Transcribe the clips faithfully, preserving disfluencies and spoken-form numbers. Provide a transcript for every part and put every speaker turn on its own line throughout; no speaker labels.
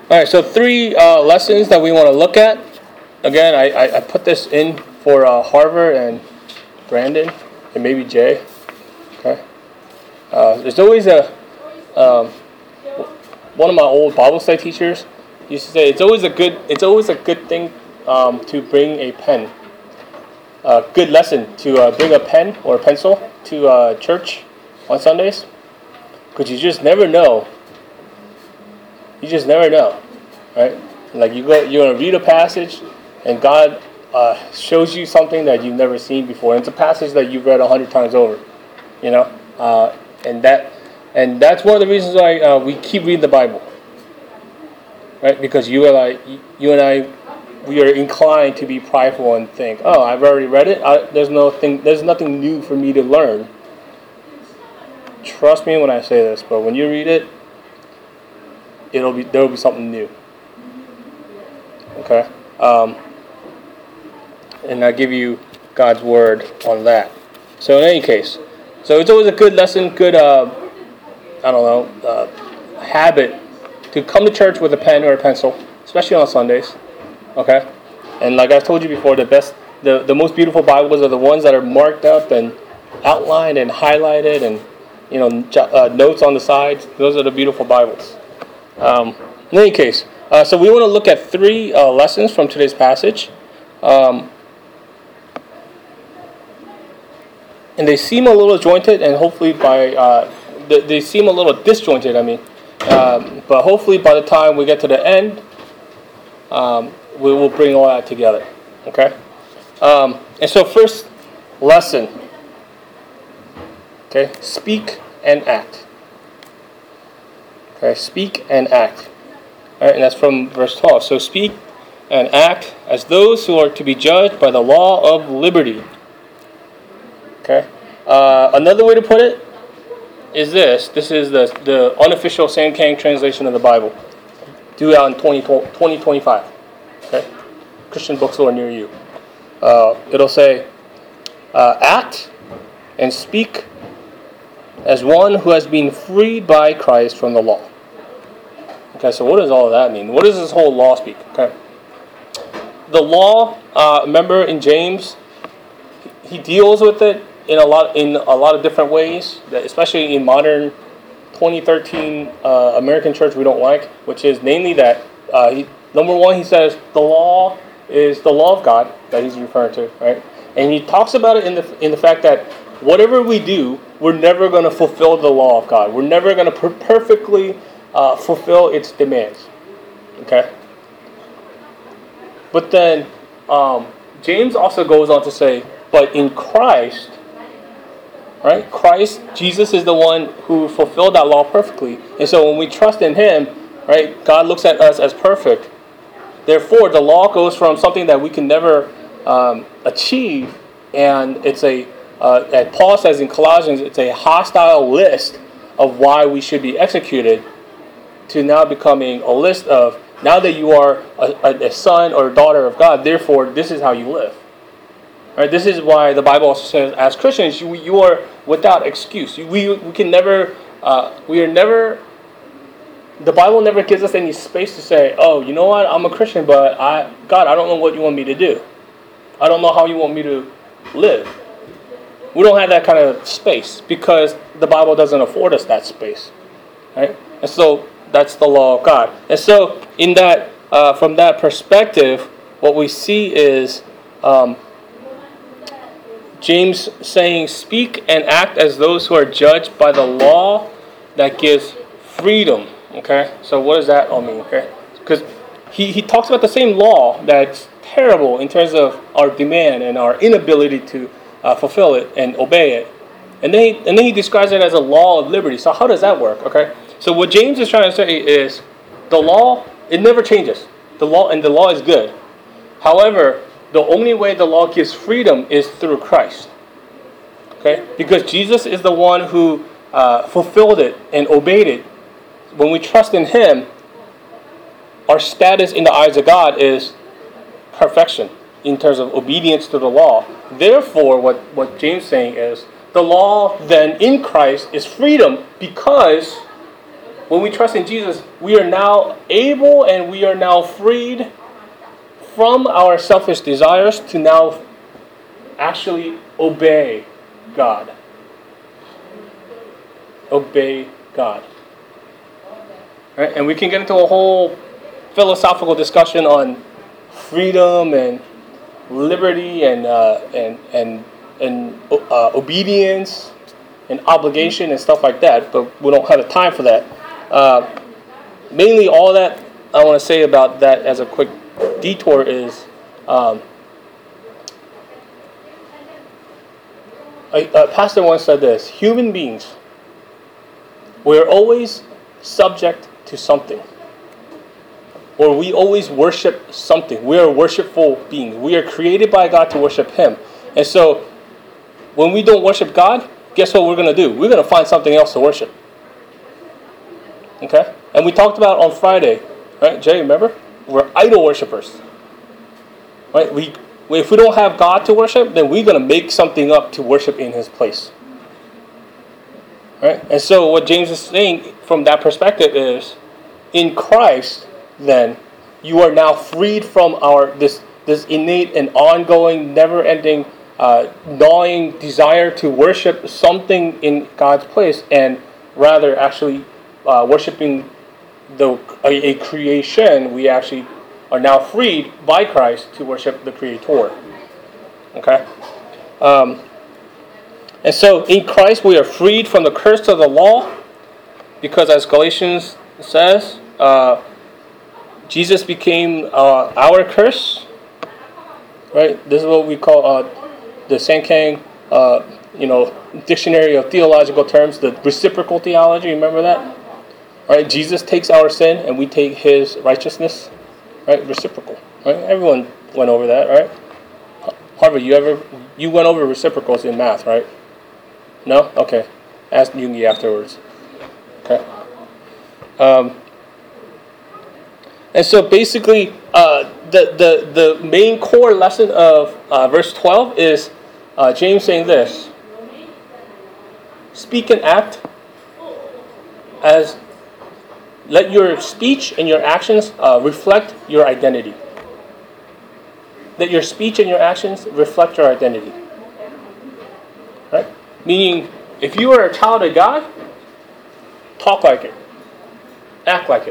All right, so three uh, lessons that we want to look at. Again, I, I, I put this in for uh, Harvard and Brandon and maybe Jay. Okay. Uh, there's always a um, one of my old Bible study teachers used to say it's always a good it's always a good thing um, to bring a pen. A good lesson to uh, bring a pen or a pencil to uh, church on Sundays, because you just never know. You just never know, right? Like you go, you're gonna read a passage, and God uh, shows you something that you've never seen before. And it's a passage that you've read a hundred times over, you know. Uh, and that, and that's one of the reasons why uh, we keep reading the Bible, right? Because you and I, you and I, we are inclined to be prideful and think, "Oh, I've already read it. I, there's nothing, there's nothing new for me to learn." Trust me when I say this, but when you read it, it'll be there will be something new. Okay, um, and I'll give you God's word on that. So in any case, so it's always a good lesson, good uh, I don't know uh, habit to come to church with a pen or a pencil, especially on Sundays. Okay, and like I told you before, the best, the the most beautiful Bibles are the ones that are marked up and outlined and highlighted and, you know, uh, notes on the sides. Those are the beautiful Bibles. Um, in any case, uh, so we want to look at three uh, lessons from today's passage. Um, and they seem a little jointed, and hopefully by, uh, they, they seem a little disjointed, I mean. Um, but hopefully by the time we get to the end, um, we will bring all that together. Okay? Um, and so first lesson. Okay? Speak and act. Okay, speak and act. All right, and that's from verse twelve. So speak and act as those who are to be judged by the law of liberty. Okay. Uh, another way to put it is this. This is the, the unofficial Sam Kang translation of the Bible, due out in twenty twenty-five. Okay. Christian bookstore near you. Uh, it'll say, uh, act and speak as one who has been freed by Christ from the law. Okay, so what does all of that mean? What does this whole law speak? Okay, the law. Uh, remember in James, he deals with it in a lot in a lot of different ways, that especially in modern twenty thirteen uh, American church we don't like, which is namely that uh, he, number one, he says the law is the law of God that he's referring to, right? And he talks about it in the in the fact that whatever we do, we're never going to fulfill the law of God. We're never going to per- perfectly uh, fulfill its demands. Okay? But then um, James also goes on to say, but in Christ, right? Christ, Jesus is the one who fulfilled that law perfectly. And so when we trust in Him, right, God looks at us as perfect. Therefore, the law goes from something that we can never um, achieve, and it's a Uh, as Paul says in Colossians, it's a hostile list of why we should be executed, to now becoming a list of, now that you are a, a son or a daughter of God, therefore this is how you live. All right, this is why the Bible also says, as Christians, you, you are without excuse. We, we can never, uh, we are never, the Bible never gives us any space to say, oh, you know what, I'm a Christian, but I, God, I don't know what you want me to do. I don't know how you want me to live. We don't have that kind of space because the Bible doesn't afford us that space, right? And so that's the law of God. And so in that, uh, from that perspective, what we see is um, James saying, "Speak and act as those who are judged by the law that gives freedom." Okay, so what does that all mean? Okay, because he he talks about the same law that's terrible in terms of our demand and our inability to Uh, fulfill it and obey it, and then he, and then he describes it as a law of liberty. So how does that work? Okay, so what James is trying to say is the law, it never changes. The law, and the law is good. However, the only way the law gives freedom is through Christ. Okay, because Jesus is the one who uh, fulfilled it and obeyed it. When we trust in Him, our status in the eyes of God is perfection in terms of obedience to the law. Therefore, what, what James is saying is, the law then in Christ is freedom because when we trust in Jesus, we are now able and we are now freed from our selfish desires to now actually obey God. Obey God. Right? And we can get into a whole philosophical discussion on freedom and liberty and uh, and and and uh, obedience and obligation and stuff like that, but we don't have the time for that. Uh, mainly, all that I want to say about that as a quick detour is um, a, a pastor once said this: human beings, we're always subject to something. Or we always worship something. We are worshipful beings. We are created by God to worship Him. And so, when we don't worship God, guess what we're going to do? We're going to find something else to worship. Okay? And we talked about on Friday, right? Jay, remember? We're idol worshipers. Right? We, if we don't have God to worship, then we're going to make something up to worship in His place. Right? And so, what James is saying from that perspective is, in Christ, then you are now freed from our this this innate and ongoing, never-ending, uh, gnawing desire to worship something in God's place, and rather actually uh, worshiping the a, a creation. We actually are now freed by Christ to worship the Creator. Okay, um, and so in Christ we are freed from the curse of the law, because as Galatians says. Uh, Jesus became uh, our curse, right? This is what we call uh, the Sankang, uh, you know, dictionary of theological terms, the reciprocal theology. Remember that, all right? Jesus takes our sin and we take His righteousness, right? Reciprocal, right? Everyone went over that, right? Harvard, you ever you went over reciprocals in math, right? No, okay. Ask Jungi afterwards. Okay. Um. And so basically, uh, the, the, the main core lesson of uh, verse twelve is uh, James saying this: speak and act as, let your speech and your actions uh, reflect your identity. Let your speech and your actions reflect your identity. Right? Meaning, if you are a child of God, talk like it. Act like it.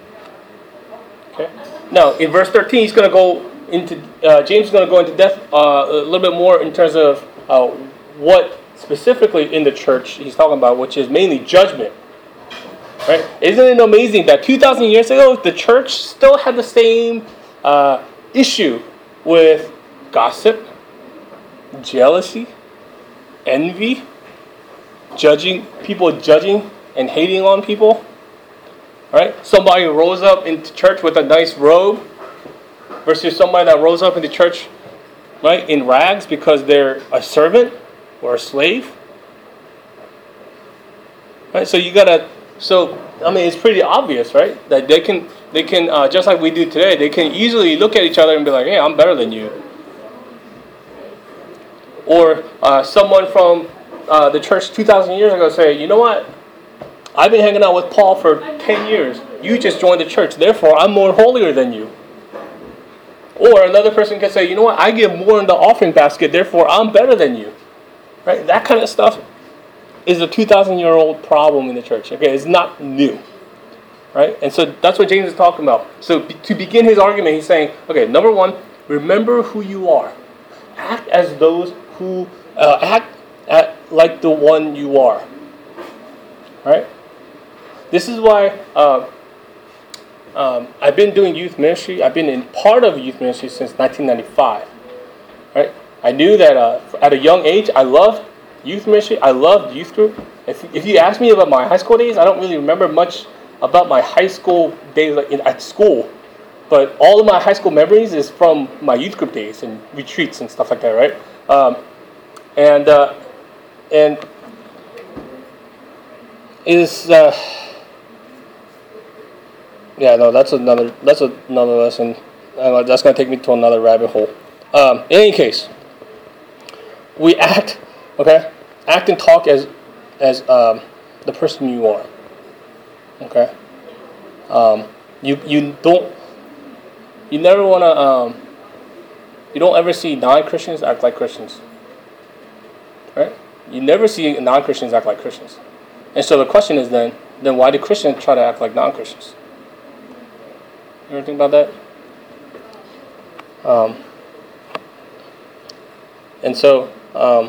Okay. Now, in verse thirteen, he's going to go into, uh, James is going to go into depth uh, a little bit more in terms of uh, what specifically in the church he's talking about, which is mainly judgment. Right? Isn't it amazing that two thousand years ago, the church still had the same uh, issue with gossip, jealousy, envy, judging, people judging and hating on people? Right? Somebody rose up into church with a nice robe versus somebody that rose up into church, right, in rags because they're a servant or a slave. Right? So you gotta. So I mean, it's pretty obvious, right, that they can they can uh, just like we do today. They can easily look at each other and be like, "Hey, I'm better than you." Or uh, someone from uh, the church two thousand years ago say, "You know what? I've been hanging out with Paul for ten years. You just joined the church. Therefore, I'm more holier than you." Or another person can say, "You know what? I give more in the offering basket. Therefore, I'm better than you." Right? That kind of stuff is a two thousand year old problem in the church. Okay, it's not new. Right? And so that's what James is talking about. So to begin his argument, he's saying, okay, number one, remember who you are. Act as those who, uh, act at, like the one you are. Right? This is why uh, um, I've been doing youth ministry. I've been in part of youth ministry since nineteen ninety-five. Right? I knew that uh, at a young age, I loved youth ministry. I loved youth group. If, if you ask me about my high school days, I don't really remember much about my high school days like in, at school. But all of my high school memories is from my youth group days and retreats and stuff like that, right? Um, and uh, and is uh, yeah, no, that's another that's another lesson. Uh, that's gonna take me to another rabbit hole. Um, in any case, we act, okay, act and talk as as um, the person you are. Okay. Um, you you don't you never want to um, you don't ever see non-Christians act like Christians, right? You never see non-Christians act like Christians, and so the question is then then why do Christians try to act like non-Christians? You ever think about that? Um, and so um,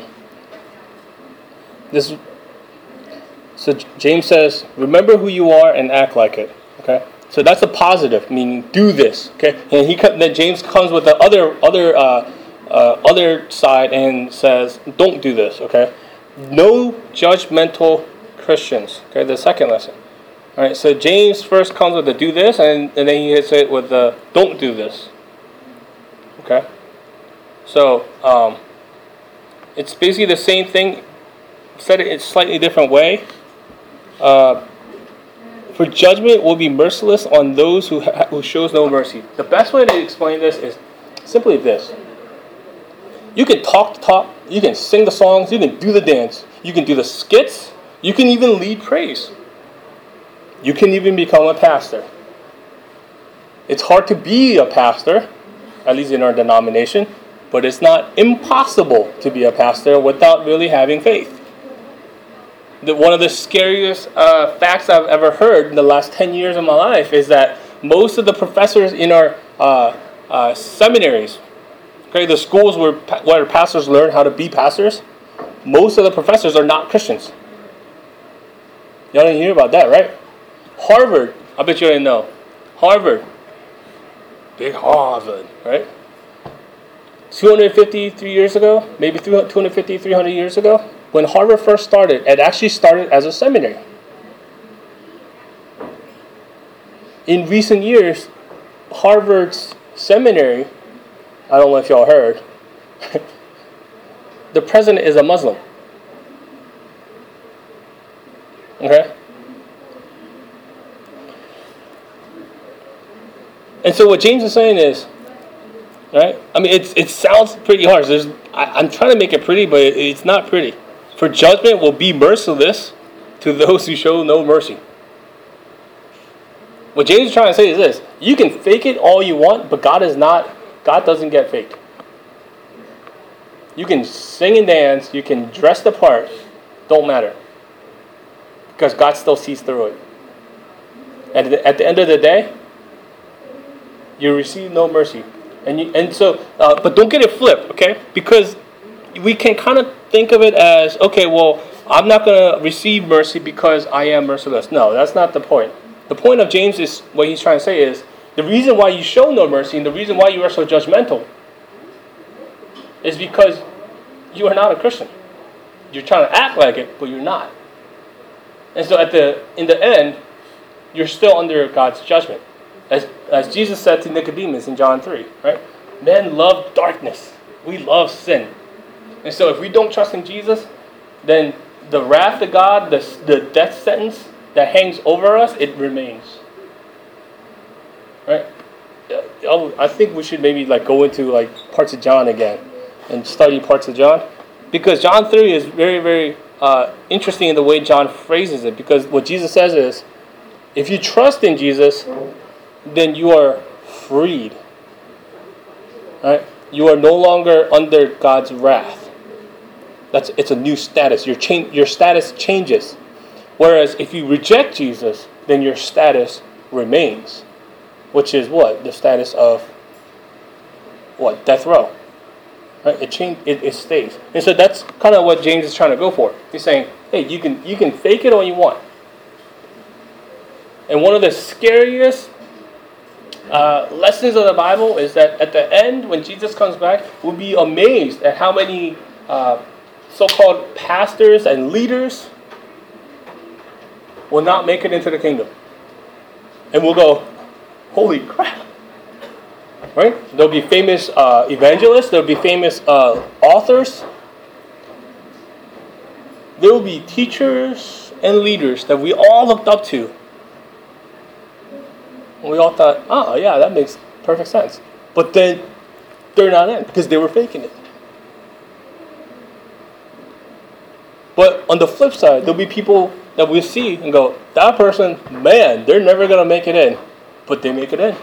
this so James says, remember who you are and act like it. Okay. So that's a positive, meaning do this, okay? And he then James comes with the other other uh, uh, other side and says, don't do this, okay? No judgmental Christians, okay? The second lesson, all right? So James first comes with the do this, and, and then he hits it with the don't do this, okay? So um, it's basically the same thing, said it in a slightly different way. Uh, For judgment will be merciless on those who ha- who shows no mercy. The best way to explain this is simply this. You can talk the talk, you can sing the songs, you can do the dance, you can do the skits, you can even lead praise. You can even become a pastor. It's hard to be a pastor, at least in our denomination, but it's not impossible to be a pastor without really having faith. The, one of the scariest uh, facts I've ever heard in the last ten years of my life is that most of the professors in our uh, uh, seminaries, okay, the schools where, where pastors learn how to be pastors, most of the professors are not Christians. Y'all didn't hear about that, right? Harvard, I bet you didn't know. Harvard, big Harvard, right? two hundred fifty-three years ago, maybe two hundred fifty, three hundred years ago, when Harvard first started, it actually started as a seminary. In recent years, Harvard's seminary, I don't know if y'all heard, the president is a Muslim. Okay? And so what James is saying is, right? I mean, it's, it sounds pretty harsh. There's, I, I'm trying to make it pretty, but it, it's not pretty. For judgment will be merciless to those who show no mercy. What James is trying to say is this: you can fake it all you want, but God is not. God doesn't get faked. You can sing and dance, you can dress the part, don't matter, because God still sees through it. At the, at the end of the day, you receive no mercy, and you, and so, uh, but don't get it flipped, okay? Because we can kind of think of it as, okay, well, I'm not going to receive mercy because I am merciless. No, that's not the point. The point of James is, what he's trying to say is, the reason why you show no mercy and the reason why you are so judgmental is because you are not a Christian. You're trying to act like it, but you're not. And so at the in the end, you're still under God's judgment. As, as Jesus said to Nicodemus in John three, right? Men love darkness. We love sin. And so if we don't trust in Jesus, then the wrath of God, the, the death sentence that hangs over us, it remains. Right? I think we should maybe like go into like parts of John again and study parts of John. Because John three is very, very uh, interesting in the way John phrases it. Because what Jesus says is, if you trust in Jesus, then you are freed. Right? You are no longer under God's wrath. That's it's a new status. Your change, your status changes. Whereas if you reject Jesus, then your status remains, which is what? The status of what? Death row. Right? It change. It, it stays. And so that's kind of what James is trying to go for. He's saying, hey, you can you can fake it all you want. And one of the scariest uh, lessons of the Bible is that at the end, when Jesus comes back, we'll be amazed at how many uh, so-called pastors and leaders will not make it into the kingdom. And we'll go, holy crap. Right? There'll be famous uh, evangelists. There'll be famous uh, authors. There will be teachers and leaders that we all looked up to. And we all thought, oh, yeah, that makes perfect sense. But then they're not in because they were faking it. But on the flip side, there'll be people that we see and go, that person, man, they're never going to make it in. But they make it in.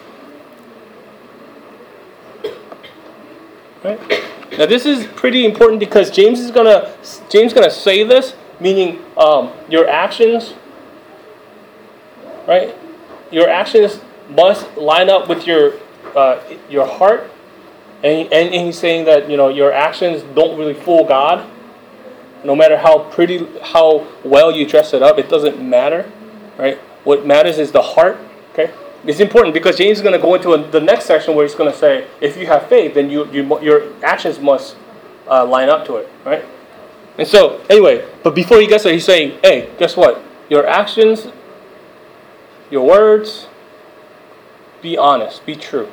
Right? Now this is pretty important because James is gonna James gonna say this, meaning um, your actions, right? Your actions must line up with your uh, your heart, and, and and he's saying that you know your actions don't really fool God. No matter how pretty, how well you dress it up, it doesn't matter, right? What matters is the heart. Okay. It's important because James is going to go into a, the next section where he's going to say, if you have faith, then you, you your actions must uh, line up to it, right? And so, anyway, but before he gets there, he's saying, hey, guess what? Your actions, your words, be honest, be true.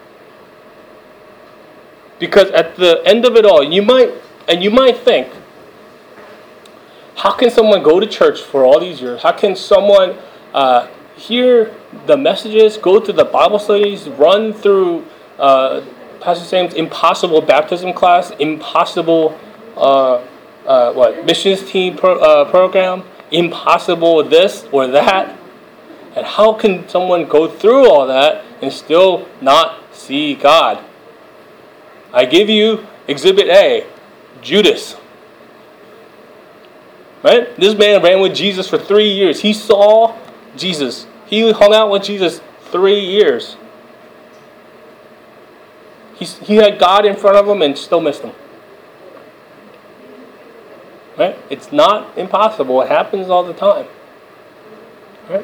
Because at the end of it all, you might, and you might think, how can someone go to church for all these years? How can someone uh, hear the messages, go to the Bible studies, run through uh, Pastor Sam's impossible baptism class, impossible uh, uh, what missions team pro, uh, program, impossible this or that, and how can someone go through all that and still not see God? I give you Exhibit A, Judas. Right? This man ran with Jesus for three years. He saw Jesus. He hung out with Jesus three years. He's, he had God in front of him and still missed him. Right? It's not impossible. It happens all the time. Right?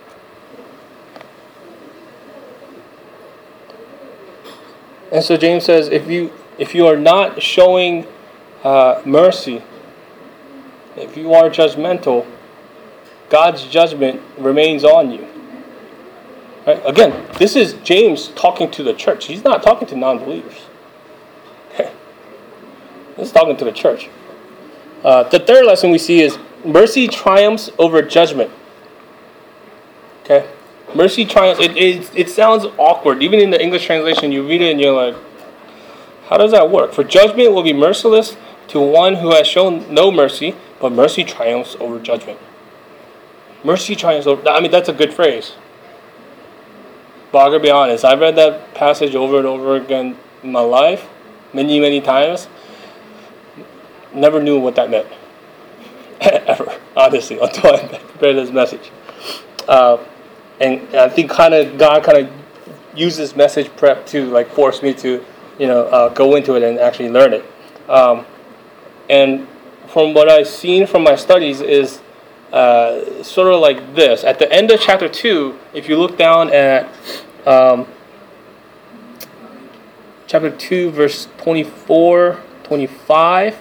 And so James says, if you if you are not showing uh, mercy, if you are judgmental, God's judgment remains on you. Right? Again, this is James talking to the church. He's not talking to non-believers. Okay. He's talking to the church. Uh, the third lesson we see is mercy triumphs over judgment. Okay. Mercy triumphs. It, it, it sounds awkward. Even in the English translation, you read it and you're like, how does that work? For judgment will be merciless to one who has shown no mercy, but mercy triumphs over judgment. Mercy triumphs over... I mean, that's a good phrase. But I'm going to be honest. I've read that passage over and over again in my life, many, many times. Never knew what that meant. Ever. Honestly, until I prepared this message. Uh, and I think kind of God kind of used this message prep to like force me to, you know, uh, go into it and actually learn it. Um, and from what I've seen from my studies is uh, sort of like this. At the end of chapter two, if you look down at um, chapter two, verse twenty-four, twenty-five,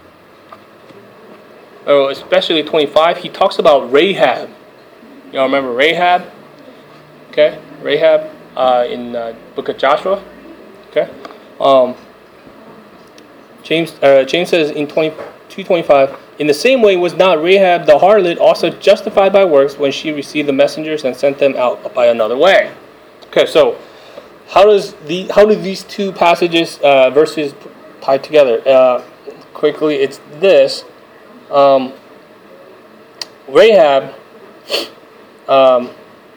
or especially twenty-five, he talks about Rahab. Y'all remember Rahab? Okay, Rahab uh, in uh, book of Joshua. Okay, um, James uh, James says in twenty-two twenty-five, in the same way was not Rahab the harlot also justified by works when she received the messengers and sent them out by another way? Okay, so how does the how do these two passages uh, verses tie together? Uh, quickly, it's this: um, Rahab. Um,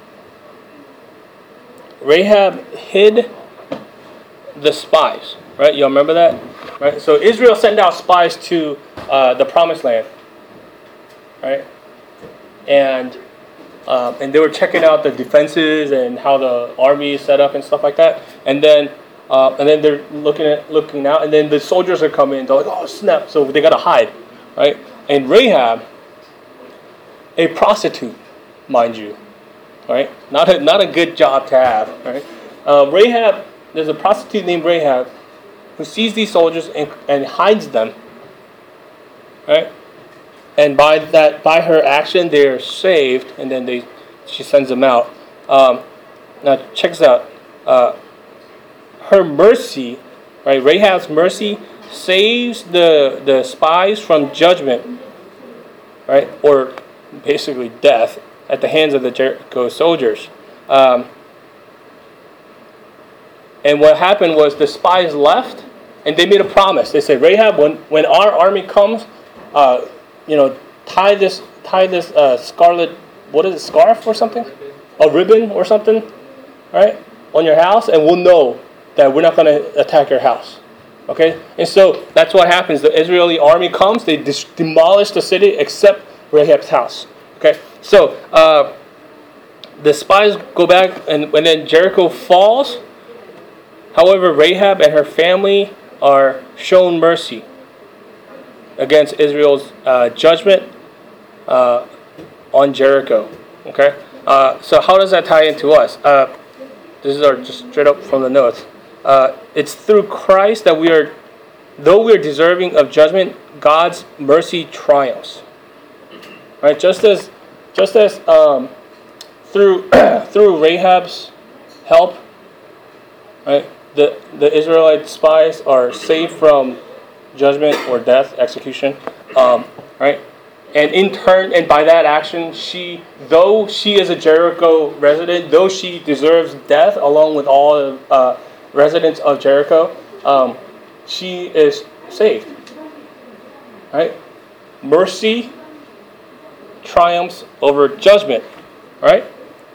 Rahab hid the spies, right? You remember that, right? So Israel sent out spies to uh, the Promised Land, right? And um, and they were checking out the defenses and how the army is set up and stuff like that. And then uh, and then they're looking at looking out, and then the soldiers are coming. They're like, oh snap! So they gotta hide, right? And Rahab, a prostitute, mind you. Right, not a not a good job to have. Right, uh, Rahab. There's a prostitute named Rahab who sees these soldiers and, and hides them. Right, and by that by her action, they're saved, and then they she sends them out. Um, now check this out. Uh, her mercy, right? Rahab's mercy saves the the spies from judgment, right, or basically death at the hands of the Jericho soldiers. Um, and what happened was the spies left, and they made a promise. They said, Rahab, when, when our army comes, uh, you know, tie this tie this uh, scarlet, what is it, scarf or something? A ribbon or something, right, on your house, and we'll know that we're not going to attack your house. Okay? And so that's what happens. The Israeli army comes, they dis- demolish the city except Rahab's house. Okay? So uh, the spies go back, and when then Jericho falls. However, Rahab and her family are shown mercy against Israel's uh, judgment uh, on Jericho. Okay? Uh, so how does that tie into us? Uh, this is our just straight up from the notes. Uh, it's through Christ that we are, though we are deserving of judgment, God's mercy triumphs. Right? Just as, just as um, through through Rahab's help, right, the the Israelite spies are saved from judgment or death, execution. Um, right, and in turn, and by that action, she, though she is a Jericho resident, though she deserves death along with all of, uh, residents of Jericho, um, she is saved. Right? Mercy triumphs over judgment. Right?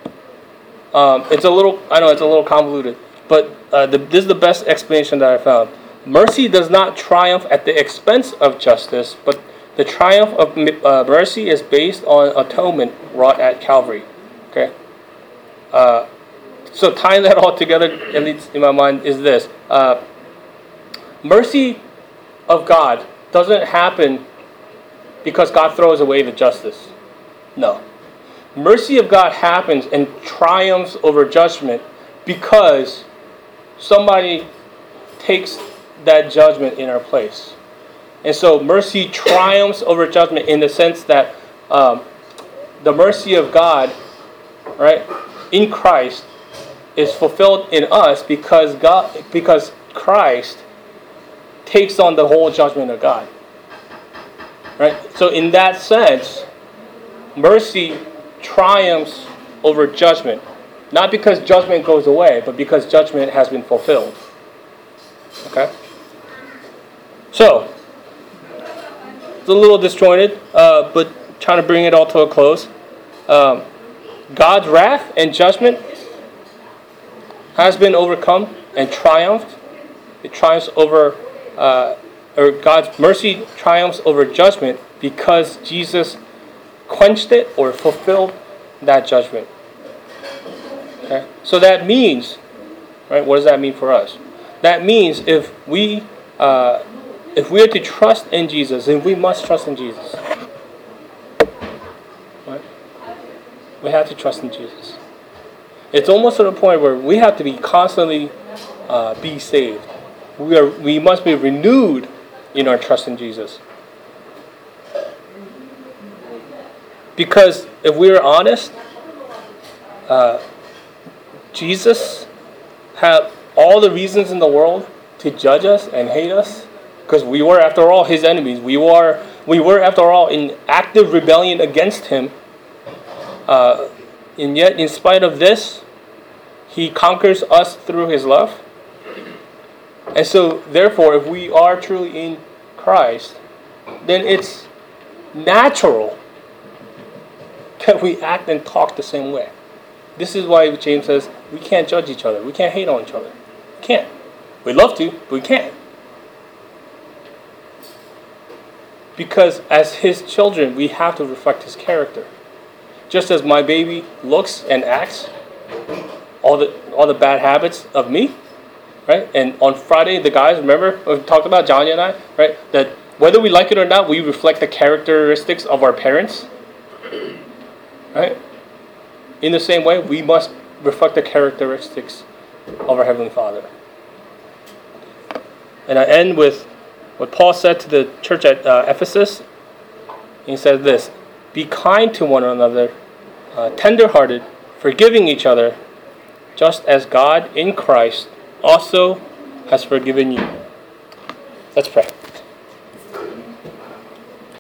Um, it's a little, I know it's a little convoluted, but uh, the, this is the best explanation that I found. Mercy does not triumph at the expense of justice, but the triumph of uh, mercy is based on atonement wrought at Calvary. Okay. Uh, so tying that all together, at least in my mind, is this: uh, mercy of God doesn't happen because God throws away the justice. No, mercy of God happens and triumphs over judgment because somebody takes that judgment in our place. And so mercy triumphs over judgment in the sense that um, the mercy of God, right, in Christ is fulfilled in us because God, because Christ takes on the whole judgment of God. Right? So in that sense, mercy triumphs over judgment. Not because judgment goes away, but because judgment has been fulfilled. Okay? So, it's a little disjointed, uh, but trying to bring it all to a close. Um, God's wrath and judgment has been overcome and triumphed. It triumphs over, uh, or God's mercy triumphs over judgment because Jesus quenched it or fulfilled that judgment. Okay? So that means, right? What does that mean for us? That means if we, uh, if we are to trust in Jesus, then we must trust in Jesus. Right? We have to trust in Jesus. It's almost to the point where we have to be constantly uh, be saved. We are. We must be renewed in our trust in Jesus. Because if we are honest, uh, Jesus had all the reasons in the world to judge us and hate us, because we were, after all, his enemies. We were, we were, after all, in active rebellion against him. Uh, and yet, in spite of this, he conquers us through his love. And so, therefore, if we are truly in Christ, then it's natural that we act and talk the same way. This is why James says we can't judge each other. We can't hate on each other. We can't. We'd love to, but we can't. Because as his children, we have to reflect his character. Just as my baby looks and acts, all the all the bad habits of me, right? And on Friday, the guys, remember, we talked about Johnny and I, right? That whether we like it or not, we reflect the characteristics of our parents, right? In the same way, we must reflect the characteristics of our Heavenly Father. And I end with what Paul said to the church at uh, Ephesus. He said this: be kind to one another, uh, tender-hearted, forgiving each other, just as God in Christ also has forgiven you. Let's pray.